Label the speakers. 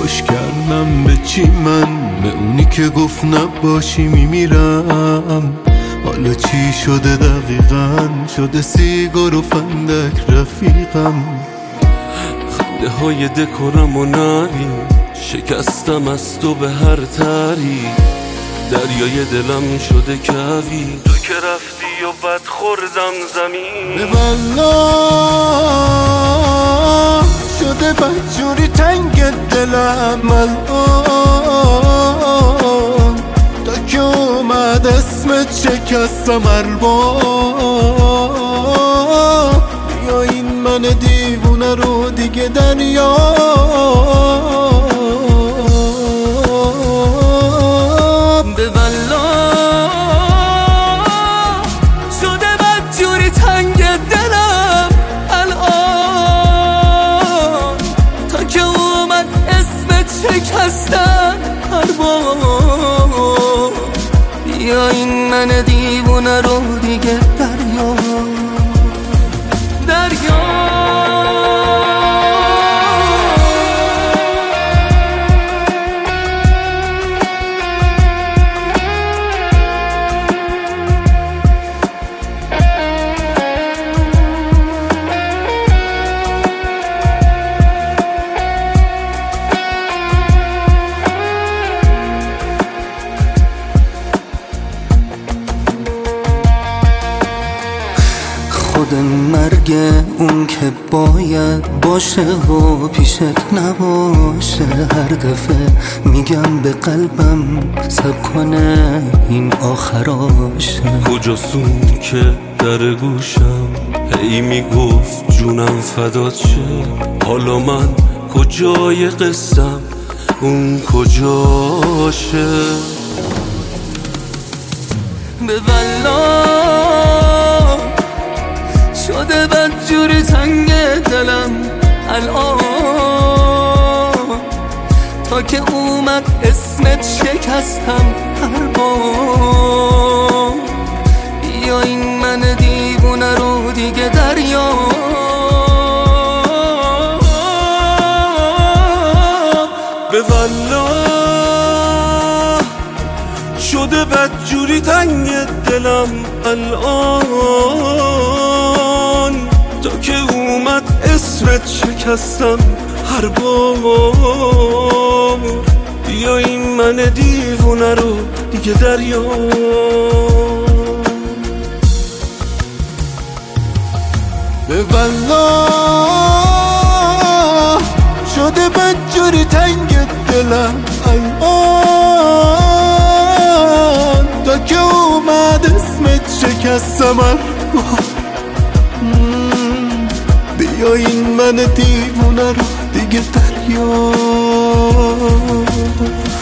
Speaker 1: باش کردم به چی من به اونی که گفت نباشی میمیرم. حالا چی شده دقیقاً؟ شده سیگار و فندک رفیقم. خنده های دکورم و نری شکستم از تو به هر تری. دریای دلم شده کوی تو که رفتی و بد خوردم زمین. به والله شده بدجوری تنگ دلم الان. تا که اومد اسمت شکستم ارباب. یا این من دیوونه رو دیگه دریا. به والله شده بدجوری تنگ دلم الان. تا که اومد اسمت شکستن ارباب. یا این من دیوونه رو دیگه دریا.
Speaker 2: خود مرگ اون که باید باشه و پیشت نباشه. هر دفعه میگم به قلبم سب کنه این آخراشه.
Speaker 1: کجاستون که در گوشم هی میگفت جونم فدات شه. حالا من کجای قصم اون کجاشه؟
Speaker 2: به والله شده بدجوری تنگ دلم الان. تا که اومد اسمت شکستم ارباب. یا این من دیوونه رو دیگه دریا.
Speaker 1: به والله شده بدجوری تنگ دلم الان. تا که اومد اسمت شکستم هر بار. یا این من دیوونه رو دیگه دریا. به والله شده بدجوری تنگ دلم الان. تا که اومد اسمت شکستم بیا این من دیوونه رو دیگه دریا.